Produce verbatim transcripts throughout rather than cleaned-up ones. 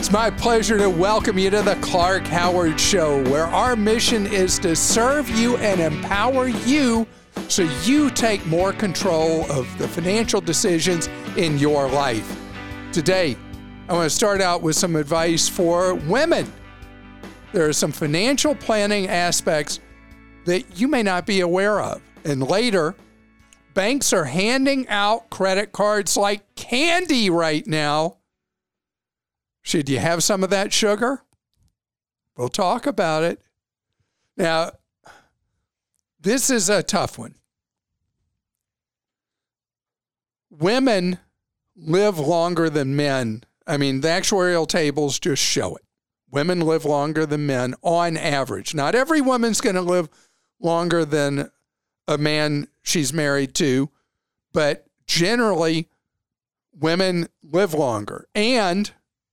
It's my pleasure to welcome you to the Clark Howard Show, where our mission is to serve you and empower you so you take more control of the financial decisions in your life. Today, I want to start out with some advice for women. There are some financial planning aspects that you may not be aware of. And later, banks are handing out credit cards like candy right now. Should you have some of that sugar? We'll talk about it. Now, this is a tough one. Women live longer than men. I mean, the actuarial tables just show it. Women live longer than men on average. Not every woman's going to live longer than a man she's married to, but generally, women live longer. And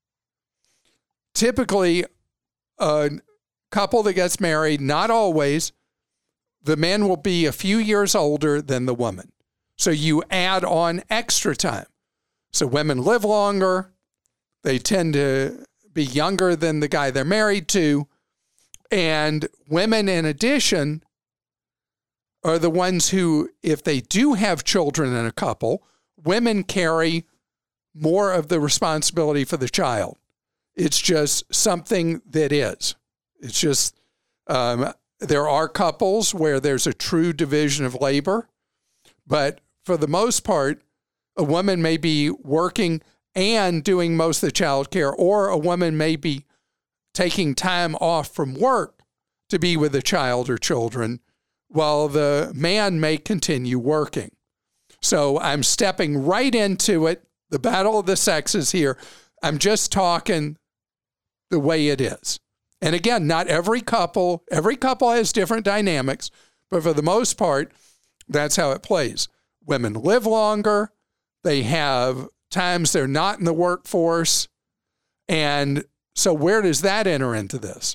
typically, a couple that gets married, not always, the man will be a few years older than the woman. So you add on extra time. So women live longer. They tend to be younger than the guy they're married to. And women, in addition, are the ones who, if they do have children in a couple, women carry more of the responsibility for the child. It's just something that is. It's just, um, there are couples where there's a true division of labor, but for the most part, a woman may be working and doing most of the child care, or a woman may be taking time off from work to be with the child or children, while the man may continue working. So I'm stepping right into it, the battle of the sexes here. I'm just talking the way it is. And again, not every couple, every couple has different dynamics, but for the most part, that's how it plays. Women live longer. They have times they're not in the workforce. And so where does that enter into this?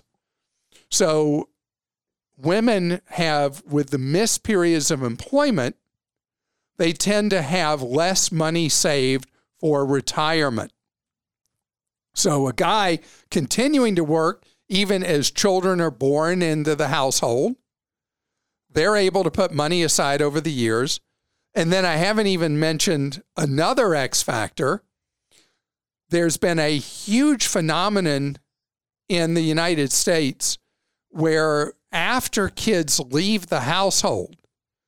So women have, with the missed periods of employment, they tend to have less money saved for retirement. So a guy continuing to work, even as children are born into the household, they're able to put money aside over the years. And then I haven't even mentioned another X factor. There's been a huge phenomenon in the United States where after kids leave the household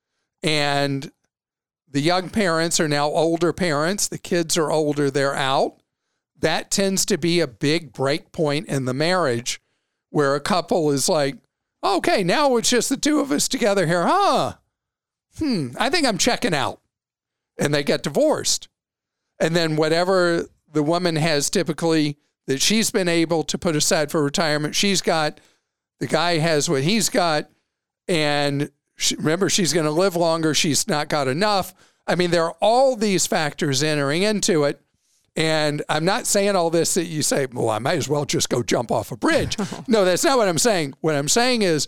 and the young parents are now older parents, the kids are older, they're out, that tends to be a big break point in the marriage where a couple is like, okay, now it's just the two of us together here, huh? Hmm, I think I'm checking out. And they get divorced. And then whatever the woman has typically that she's been able to put aside for retirement, she's got, the guy has what he's got. And she, remember, she's going to live longer. She's not got enough. I mean, there are all these factors entering into it. And I'm not saying all this that you say, well, I might as well just go jump off a bridge. No, that's not what I'm saying. What I'm saying is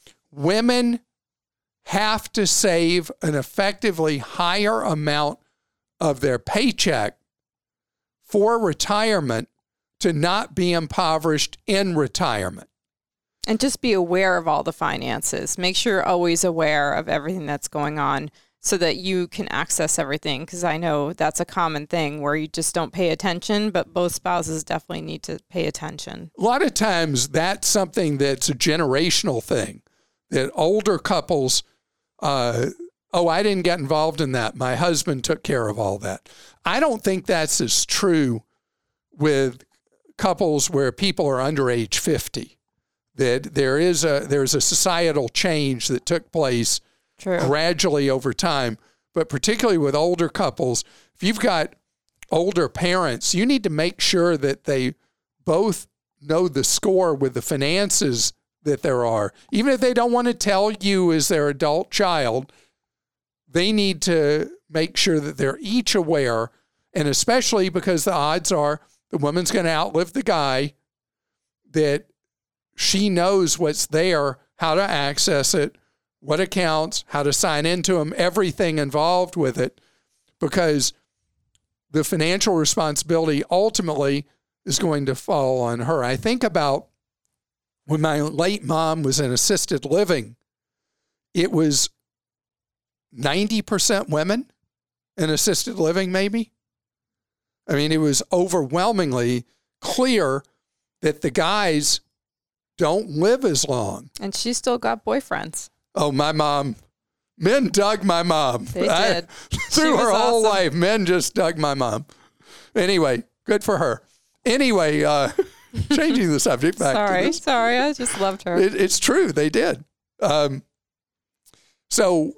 women have to save an effectively higher amount of their paycheck for retirement to not be impoverished in retirement. And just be aware of all the finances. Make sure you're always aware of everything that's going on so that you can access everything. Because I know that's a common thing where you just don't pay attention, but both spouses definitely need to pay attention. A lot of times that's something that's a generational thing, that older couples, uh, oh, I didn't get involved in that. My husband took care of all that. I don't think that's as true with couples where people are under age fifty. That there is a there's a societal change that took place True. gradually over time, but particularly with older couples, if you've got older parents, you need to make sure that they both know the score with the finances that there are. Even if they don't want to tell you as their adult child, they need to make sure that they're each aware, and especially because the odds are the woman's going to outlive the guy, that she knows what's there, how to access it, what accounts, how to sign into them, everything involved with it, because the financial responsibility ultimately is going to fall on her. I think about when my late mom was in assisted living, it was ninety percent women in assisted living, maybe. I mean, it was overwhelmingly clear that the guys don't live as long. And she still got boyfriends. Oh, my mom. Men dug my mom. They I, did. through her whole awesome. life, men just dug my mom. Anyway, good for her. Anyway, uh, changing the subject back sorry, to this. Sorry, I just loved her. It, it's true. They did. Um, so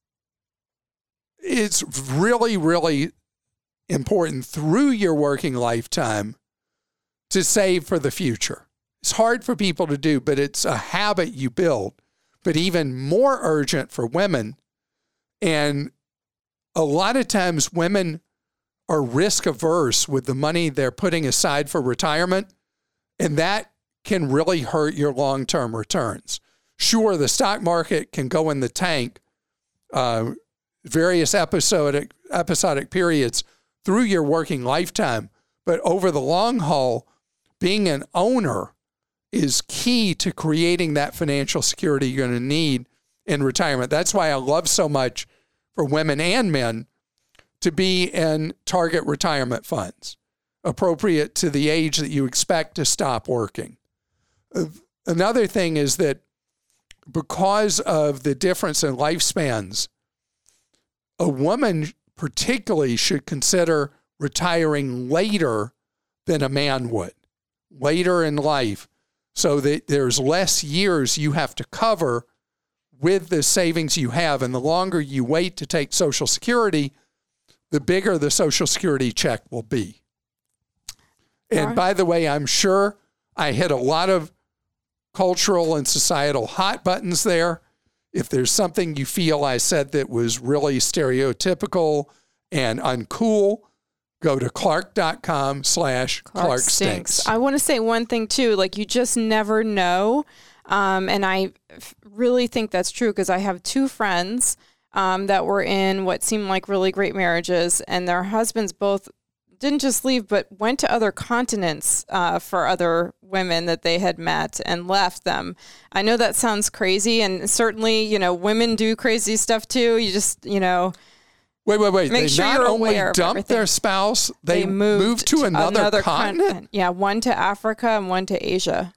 it's really, really important through your working lifetime to save for the future. It's hard for people to do, but it's a habit you build. But even more urgent for women. And a lot of times women are risk averse with the money they're putting aside for retirement. And that can really hurt your long-term returns. Sure, the stock market can go in the tank, uh, various episodic, episodic periods through your working lifetime. But over the long haul, being an owner is key to creating that financial security you're going to need in retirement. That's why I love so much for women and men to be in target retirement funds, appropriate to the age that you expect to stop working. Another thing is that because of the difference in lifespans, a woman particularly should consider retiring later than a man would, later in life, so that there's less years you have to cover with the savings you have. And the longer you wait to take Social Security, the bigger the Social Security check will be. And by the way, I'm sure I hit a lot of cultural and societal hot buttons there. If there's something you feel I said that was really stereotypical and uncool, go to clark.com slash Clark Stinks. I want to say one thing too, like you just never know. Um, and I f- really think that's true because I have two friends um, that were in what seemed like really great marriages, and their husbands both didn't just leave, but went to other continents uh, for other women that they had met and left them. I know that sounds crazy, and certainly, you know, women do crazy stuff too. You just, you know... Wait, wait, wait. Make they sure not you're only aware of dumped everything. their spouse, they, They moved, moved to another, another continent? Con- yeah, one to Africa and one to Asia.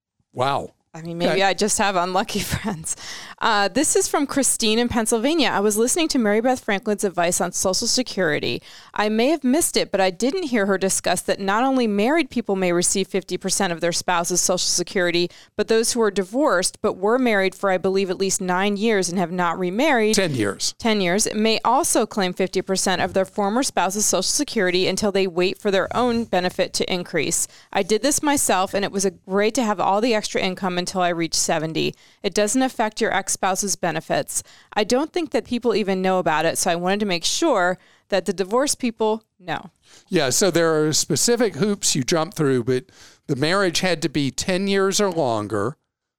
Wow. I mean, maybe Okay. I just have unlucky friends. Uh, this is from Christine in Pennsylvania. I was listening to Mary Beth Franklin's advice on Social Security. I may have missed it, but I didn't hear her discuss that not only married people may receive fifty percent of their spouse's Social Security, but those who are divorced but were married for, I believe, at least nine years and have not remarried. Ten years. ten years, may also claim fifty percent of their former spouse's Social Security until they wait for their own benefit to increase. I did this myself, and it was a great to have all the extra income until I reached seventy. It doesn't affect your ex-spouse's benefits. I don't think that people even know about it, so I wanted to make sure that the divorced people know. Yeah, so there are specific hoops you jump through, but the marriage had to be ten years or longer,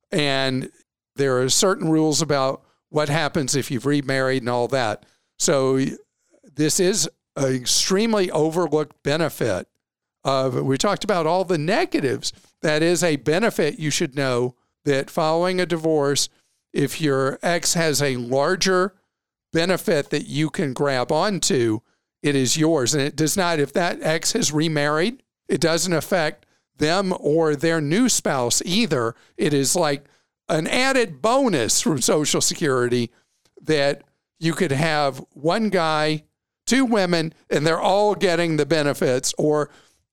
and there are certain rules about what happens if you've remarried and all that. So this is an extremely overlooked benefit. Of, we talked about all the negatives. That is a benefit. You should know that following a divorce, if your ex has a larger benefit that you can grab onto, it is yours. And it does not, if that ex has remarried, it doesn't affect them or their new spouse either. It is like an added bonus from Social Security that you could have one guy, two women, and they're all getting the benefits, or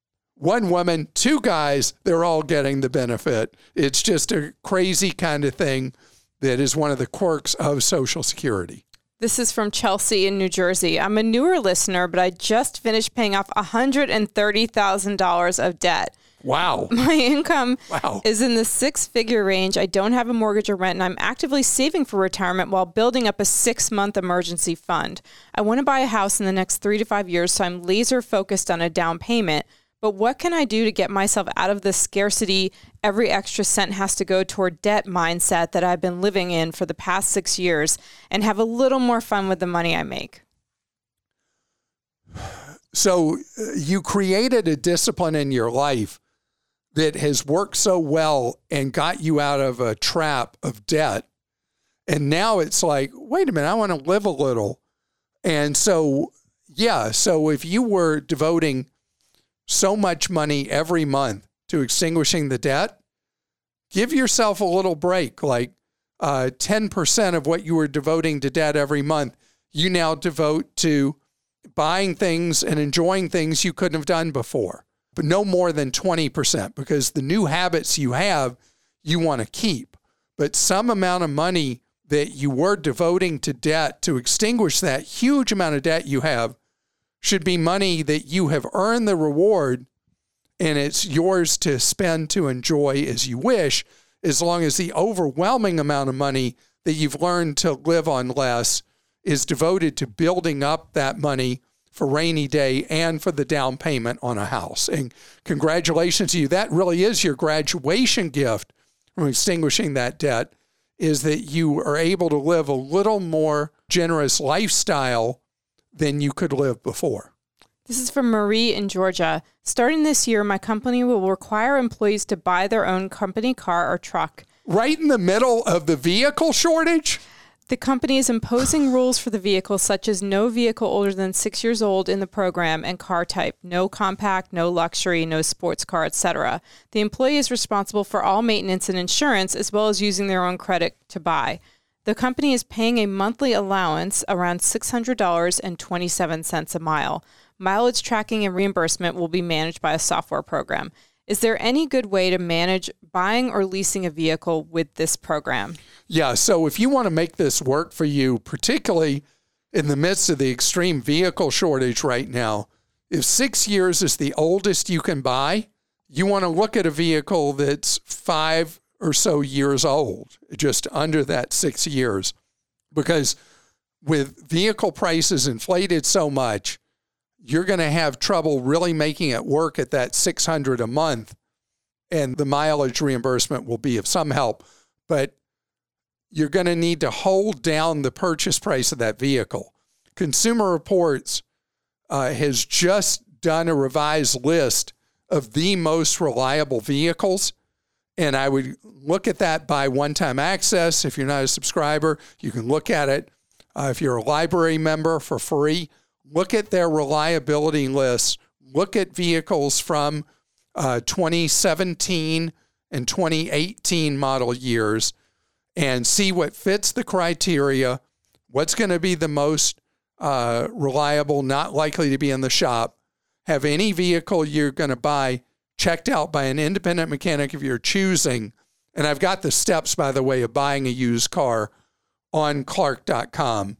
one woman, two guys, they're all getting the benefit. It's just a crazy kind of thing that is one of the quirks of Social Security. This is from Chelsea in New Jersey. I'm a newer listener, but I just finished paying off one hundred thirty thousand dollars of debt. Wow. My income Wow. is in the six-figure range. I don't have a mortgage or rent, and I'm actively saving for retirement while building up a six-month emergency fund. I want to buy a house in the next three to five years, so I'm laser-focused on a down payment. But what can I do to get myself out of the scarcity, every extra cent has to go toward debt mindset that I've been living in for the past six years and have a little more fun with the money I make? So uh, you created a discipline in your life that has worked so well and got you out of a trap of debt. And now it's like, wait a minute, I want to live a little. And so, yeah, so if you were devoting so much money every month to extinguishing the debt, give yourself a little break, like uh, ten percent of what you were devoting to debt every month, you now devote to buying things and enjoying things you couldn't have done before. But no more than twenty percent, because the new habits you have, you want to keep. But some amount of money that you were devoting to debt to extinguish that huge amount of debt you have should be money that you have earned the reward, and it's yours to spend to enjoy as you wish, as long as the overwhelming amount of money that you've learned to live on less is devoted to building up that money for rainy day and for the down payment on a house. And congratulations to you. That really is your graduation gift from extinguishing that debt, is that you are able to live a little more generous lifestyle than you could live before. This is from Marie in Georgia. Starting this year, my company will require employees to buy their own company car or truck. Right in the middle of the vehicle shortage? The company is imposing rules for the vehicle, such as no vehicle older than six years old in the program and car type, no compact, no luxury, no sports car, et cetera. The employee is responsible for all maintenance and insurance, as well as using their own credit to buy. The company is paying a monthly allowance around six hundred dollars and twenty-seven cents a mile. Mileage tracking and reimbursement will be managed by a software program. Is there any good way to manage buying or leasing a vehicle with this program? Yeah, so if you want to make this work for you, particularly in the midst of the extreme vehicle shortage right now, if six years is the oldest you can buy, you want to look at a vehicle that's five or so years old, just under that six years. Because with vehicle prices inflated so much, you're going to have trouble really making it work at that six hundred dollars a month, and the mileage reimbursement will be of some help, but you're going to need to hold down the purchase price of that vehicle. Consumer Reports uh, has just done a revised list of the most reliable vehicles, and I would look at that by one-time access. If you're not a subscriber, you can look at it. Uh, if you're a library member, for free, look at their reliability lists. Look at vehicles from uh, twenty seventeen and twenty eighteen model years and see what fits the criteria, what's going to be the most uh, reliable, not likely to be in the shop. Have any vehicle you're going to buy checked out by an independent mechanic if you're choosing. And I've got the steps, by the way, of buying a used car on Clark dot com.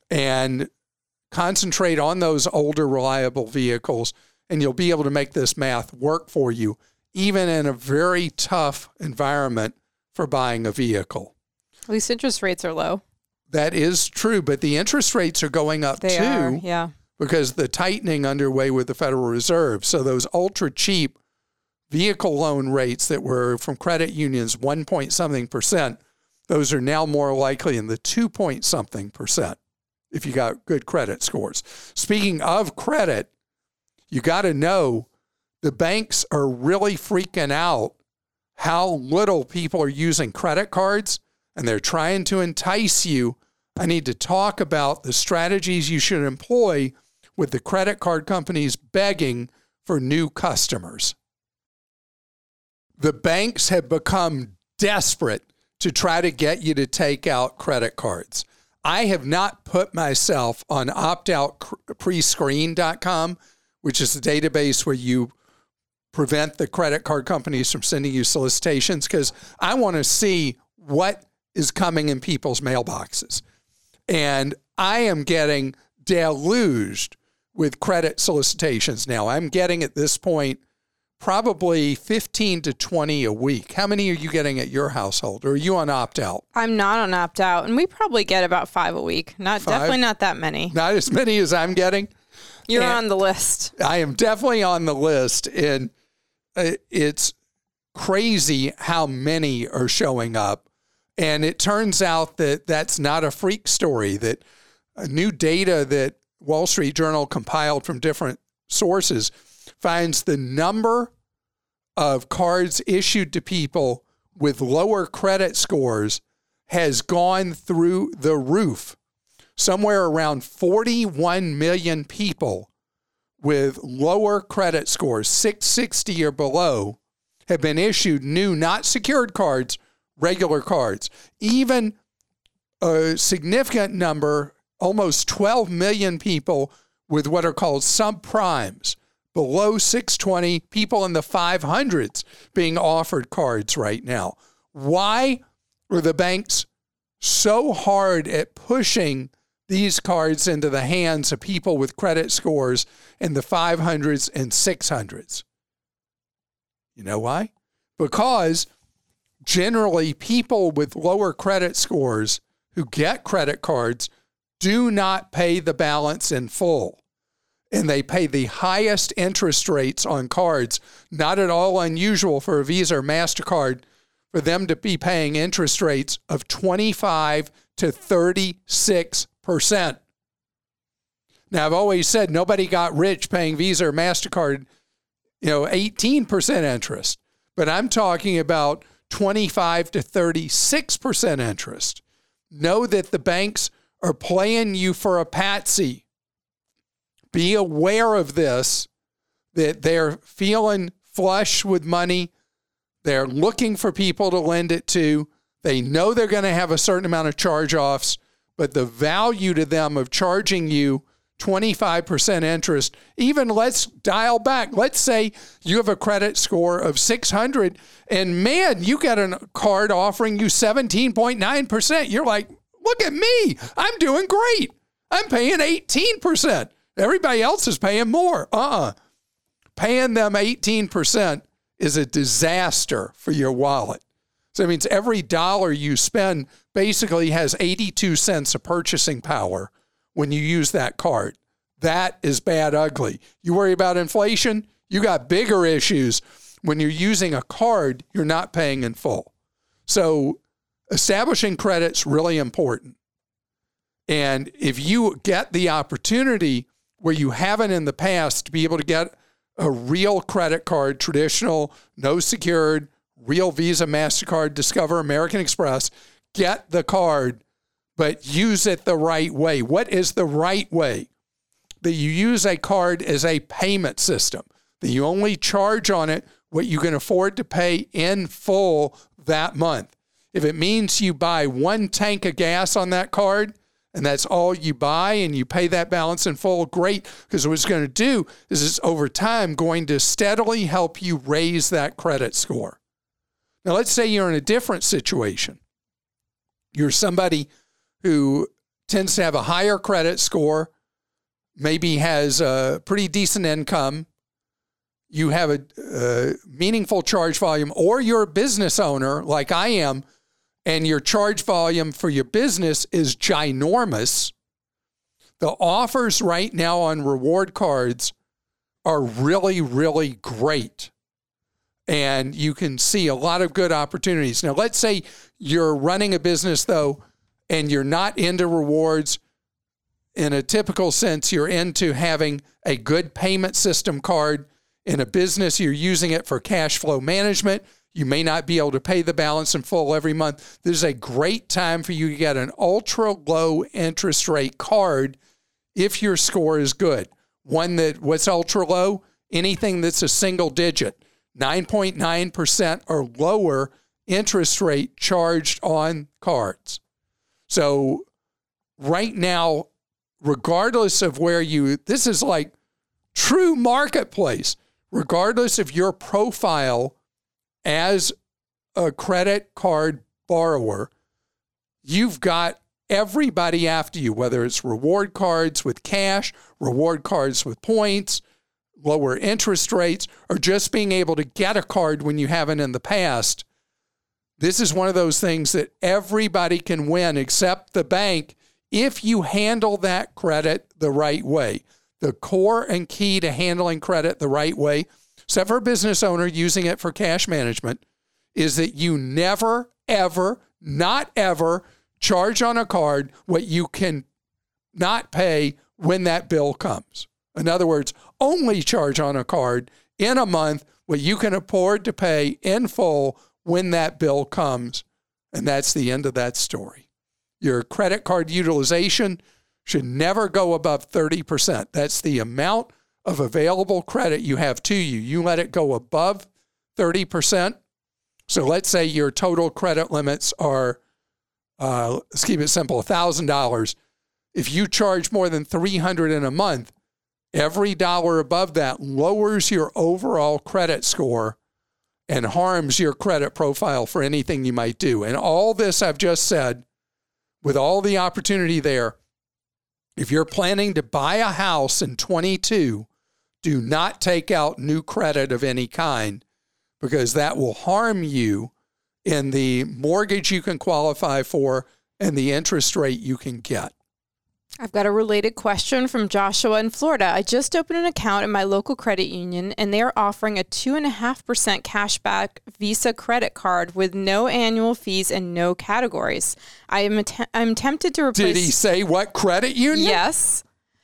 And concentrate on those older, reliable vehicles, and you'll be able to make this math work for you, even in a very tough environment for buying a vehicle. At least interest rates are low. That is true, but the interest rates are going up they too. Are, yeah. Because the tightening underway with the Federal Reserve. So those ultra cheap vehicle loan rates that were from credit unions, one point something percent, those are now more likely in the two point something percent. If you got good credit scores. Speaking of credit, you got to know the banks are really freaking out how little people are using credit cards, and they're trying to entice you. I need to talk about the strategies you should employ with the credit card companies begging for new customers. The banks have become desperate to try to get you to take out credit cards. I have not put myself on opt out prescreen dot com, which is the database where you prevent the credit card companies from sending you solicitations, because I want to see what is coming in people's mailboxes. And I am getting deluged with credit solicitations now. I'm getting at this point probably fifteen to twenty a week. How many are you getting at your household? Or are you on opt-out? I'm not on opt-out, and we probably get about five a week. Not Five? Definitely not that many. Not as many as I'm getting. You're And on the list. I am definitely on the list, and it's crazy how many are showing up. And it turns out that that's not a freak story, that new data that Wall Street Journal compiled from different sources finds the number of cards issued to people with lower credit scores has gone through the roof. Somewhere around forty-one million people with lower credit scores, six sixty or below, have been issued new, not secured cards, regular cards. Even a significant number, almost twelve million people with what are called subprimes, below six twenty, people in the five hundreds being offered cards right now. Why are the banks so hard at pushing these cards into the hands of people with credit scores in the five hundreds and six hundreds? You know why? Because generally people with lower credit scores who get credit cards do not pay the balance in full. And they pay the highest interest rates on cards. Not at all unusual for a Visa or MasterCard for them to be paying interest rates of twenty-five to thirty-six percent. Now, I've always said nobody got rich paying Visa or MasterCard, you know, eighteen percent interest. But I'm talking about twenty-five to thirty-six percent interest. Know that the banks are playing you for a patsy. Be aware of this, that they're feeling flush with money. They're looking for people to lend it to. They know they're going to have a certain amount of charge-offs, but the value to them of charging you twenty-five percent interest, even let's dial back. Let's say you have a credit score of six hundred and man, you get a card offering you seventeen point nine percent. You're like, look at me. I'm doing great. I'm paying eighteen percent. Everybody else is paying more. Uh-uh. Paying them eighteen percent is a disaster for your wallet. So it means every dollar you spend basically has eighty-two cents of purchasing power when you use that card. That is bad ugly. You worry about inflation, you got bigger issues when you're using a card you're not paying in full. So establishing credit's really important. And if you get the opportunity where you haven't in the past to be able to get a real credit card, traditional, no secured, real Visa, MasterCard, Discover, American Express, get the card, but use it the right way. What is the right way? That you use a card as a payment system, that you only charge on it what you can afford to pay in full that month. If it means you buy one tank of gas on that card, and that's all you buy, and you pay that balance in full, great, because what it's going to do is it's over time going to steadily help you raise that credit score. Now, let's say you're in a different situation. You're somebody who tends to have a higher credit score, maybe has a pretty decent income, you have a, a meaningful charge volume, or you're a business owner like I am, and your charge volume for your business is ginormous. The offers right now on reward cards are really, really great. And you can see a lot of good opportunities. Now, let's say you're running a business, though, and you're not into rewards. In a typical sense, you're into having a good payment system card. In a business, you're using it for cash flow management. You may not be able to pay the balance in full every month. This is a great time for you to get an ultra low interest rate card if your score is good. One that, what's ultra low? Anything that's a single digit, nine point nine percent or lower interest rate charged on cards. So right now, regardless of where you, this is like true marketplace, regardless of your profile as a credit card borrower, you've got everybody after you, whether it's reward cards with cash, reward cards with points, lower interest rates, or just being able to get a card when you haven't in the past. This is one of those things that everybody can win except the bank if you handle that credit the right way. The core and key to handling credit the right way, except for a business owner using it for cash management, is that you never, ever, not ever charge on a card what you can not pay when that bill comes. In other words, only charge on a card in a month what you can afford to pay in full when that bill comes. And that's the end of that story. Your credit card utilization should never go above thirty percent. That's the amount of available credit you have to you. You let it go above thirty percent. So let's say your total credit limits are, uh, let's keep it simple, one thousand dollars. If you charge more than three hundred dollars in a month, every dollar above that lowers your overall credit score and harms your credit profile for anything you might do. And all this I've just said, with all the opportunity there, if you're planning to buy a house in twenty-two, do not take out new credit of any kind, because that will harm you in the mortgage you can qualify for and the interest rate you can get. I've got a related question from Joshua in Florida. I just opened an account in my local credit union, and they are offering a two point five percent cashback Visa credit card with no annual fees and no categories. I am att- I'm tempted to replace... Did he say what credit union? Yes.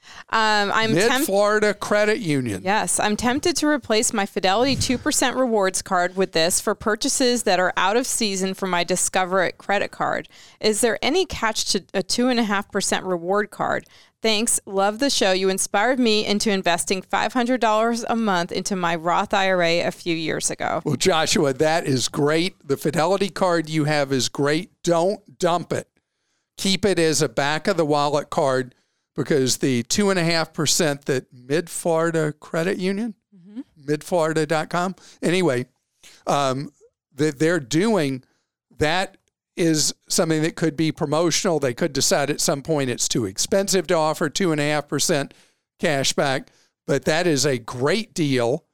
Um, I'm Mid-Florida temp- Credit Union. Yes. I'm tempted to replace my Fidelity two percent rewards card with this for purchases that are out of season for my Discover It credit card. Is there any catch to a two point five percent reward card? Thanks. Love the show. You inspired me into investing five hundred dollars a month into my Roth I R A a few years ago. Well, Joshua, that is great. The Fidelity card you have is great. Don't dump it. Keep it as a back of the wallet card, because the two point five percent that Mid-Florida Credit Union, mm-hmm. mid florida dot com, anyway, um, that they're doing, that is something that could be promotional. They could decide at some point it's too expensive to offer two point five percent cash back, but that is a great deal.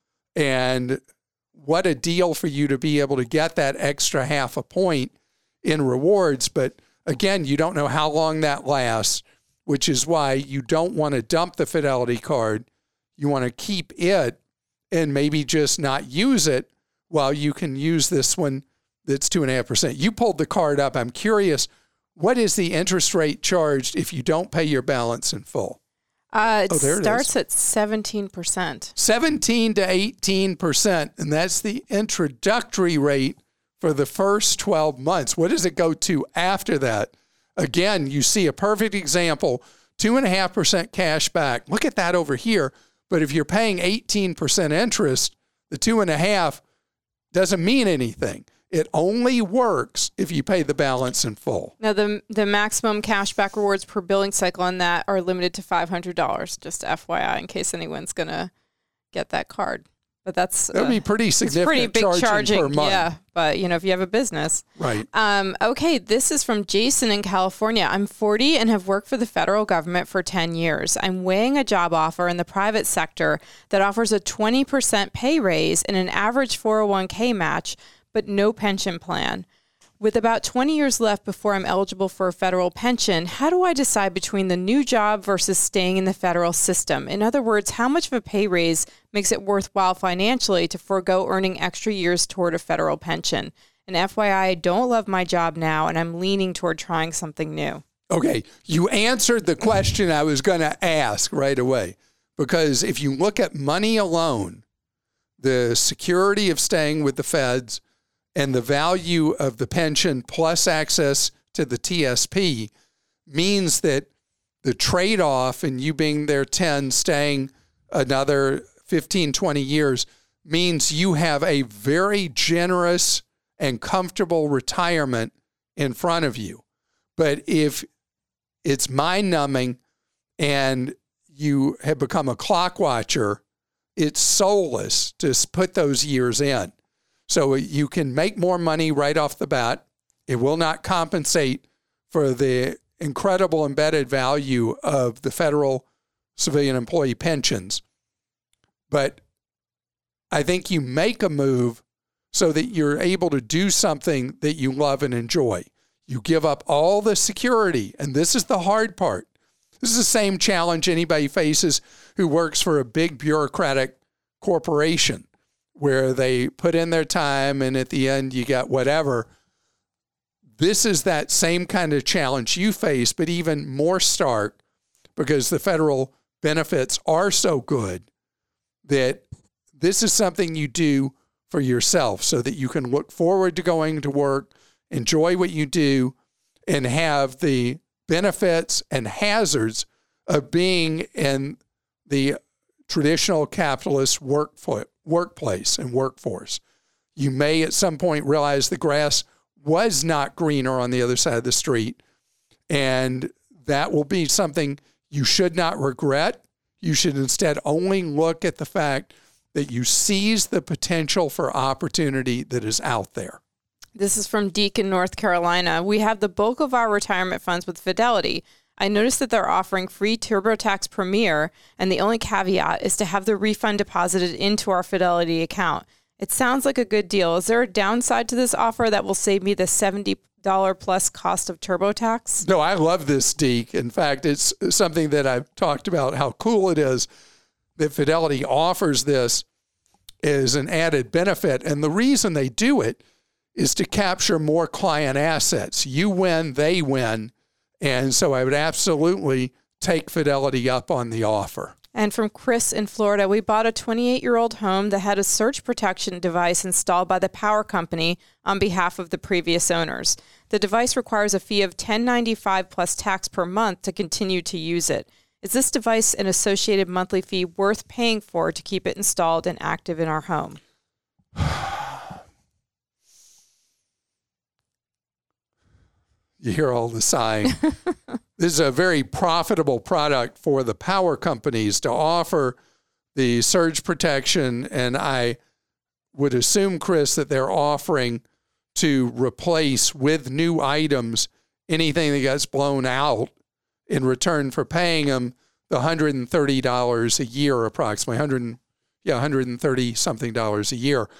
And what a deal for you to be able to get that extra half a point in rewards. But again, you don't know how long that lasts, which is why you don't want to dump the Fidelity card. You want to keep it and maybe just not use it while you can use this one that's two point five percent. You pulled the card up. I'm curious, what is the interest rate charged if you don't pay your balance in full? Uh, it oh, there starts it at seventeen percent. seventeen to eighteen percent, and that's the introductory rate for the first twelve months. What does it go to after that? Again, you see a perfect example, two point five percent cash back. Look at that over here. But if you're paying eighteen percent interest, the two point five doesn't mean anything. It only works if you pay the balance in full. Now, the the maximum cashback rewards per billing cycle on that are limited to five hundred dollars, just F Y I, in case anyone's going to get that card. But that's that would uh, be pretty significant. Pretty big charging, charging per month. Yeah, but you know, if you have a business, right? Um, okay, this is from Jason in California. I'm forty and have worked for the federal government for ten years. I'm weighing a job offer in the private sector that offers a twenty percent pay raise and an average four oh one k match, but no pension plan. With about twenty years left before I'm eligible for a federal pension, how do I decide between the new job versus staying in the federal system? In other words, how much of a pay raise makes it worthwhile financially to forego earning extra years toward a federal pension? And F Y I, I don't love my job now, and I'm leaning toward trying something new. Okay, you answered the question I was going to ask right away. Because if you look at money alone, the security of staying with the feds, and the value of the pension plus access to the T S P means that the trade-off in you being there ten, staying another fifteen, twenty years means you have a very generous and comfortable retirement in front of you. But if it's mind-numbing and you have become a clock watcher, it's soulless to put those years in. So you can make more money right off the bat. It will not compensate for the incredible embedded value of the federal civilian employee pensions. But I think you make a move so that you're able to do something that you love and enjoy. You give up all the security, and this is the hard part. This is the same challenge anybody faces who works for a big bureaucratic corporation, where they put in their time and at the end you got whatever. This is that same kind of challenge you face, but even more stark, because the federal benefits are so good that this is something you do for yourself so that you can look forward to going to work, enjoy what you do, and have the benefits and hazards of being in the traditional capitalist work workplace and workforce. You may at some point realize the grass was not greener on the other side of the street, and that will be something you should not regret. You should instead only look at the fact that you seize the potential for opportunity that is out there. This is from Deacon, North Carolina. We have the bulk of our retirement funds with Fidelity. I noticed that they're offering free TurboTax Premier, and the only caveat is to have the refund deposited into our Fidelity account. It sounds like a good deal. Is there a downside to this offer that will save me the seventy dollars plus cost of TurboTax? No, I love this, Deke. In fact, it's something that I've talked about, how cool it is that Fidelity offers this as an added benefit. And the reason they do it is to capture more client assets. You win, they win. And so I would absolutely take Fidelity up on the offer. And from Chris in Florida, we bought a twenty-eight-year-old home that had a surge protection device installed by the power company on behalf of the previous owners. The device requires a fee of ten ninety-five plus tax per month to continue to use it. Is this device an associated monthly fee worth paying for to keep it installed and active in our home? You hear all the sighing. This is a very profitable product for the power companies to offer the surge protection. And I would assume, Chris, that they're offering to replace with new items anything that gets blown out in return for paying them the one hundred thirty dollars a year, approximately one hundred, yeah, one hundred thirty something dollars a year.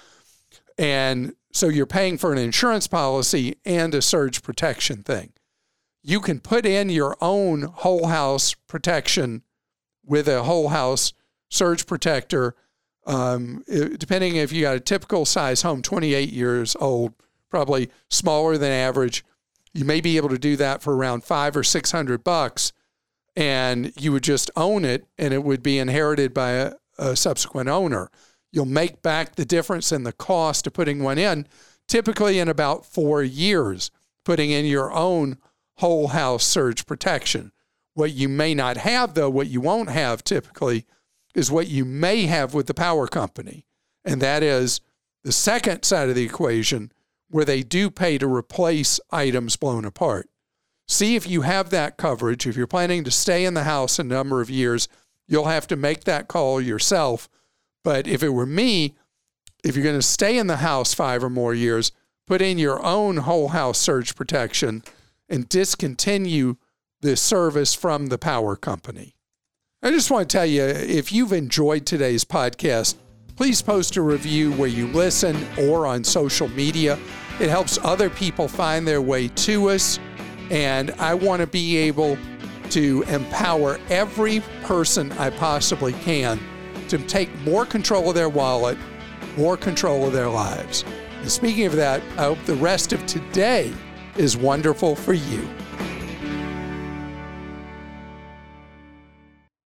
And so you're paying for an insurance policy and a surge protection thing. You can put in your own whole house protection with a whole house surge protector, um, depending if you got a typical size home, twenty-eight years old, probably smaller than average. You may be able to do that for around five or six hundred bucks, and you would just own it, and it would be inherited by a, a subsequent owner. You'll make back the difference in the cost of putting one in, typically in about four years, putting in your own whole house surge protection. What you may not have, though, what you won't have typically, is what you may have with the power company. And that is the second side of the equation, where they do pay to replace items blown apart. See if you have that coverage. If you're planning to stay in the house a number of years, you'll have to make that call yourself. But if it were me, if you're going to stay in the house five or more years, put in your own whole house surge protection and discontinue the service from the power company. I just want to tell you, if you've enjoyed today's podcast, please post a review where you listen or on social media. It helps other people find their way to us. And I want to be able to empower every person I possibly can to take more control of their wallet, more control of their lives. And speaking of that, I hope the rest of today is wonderful for you.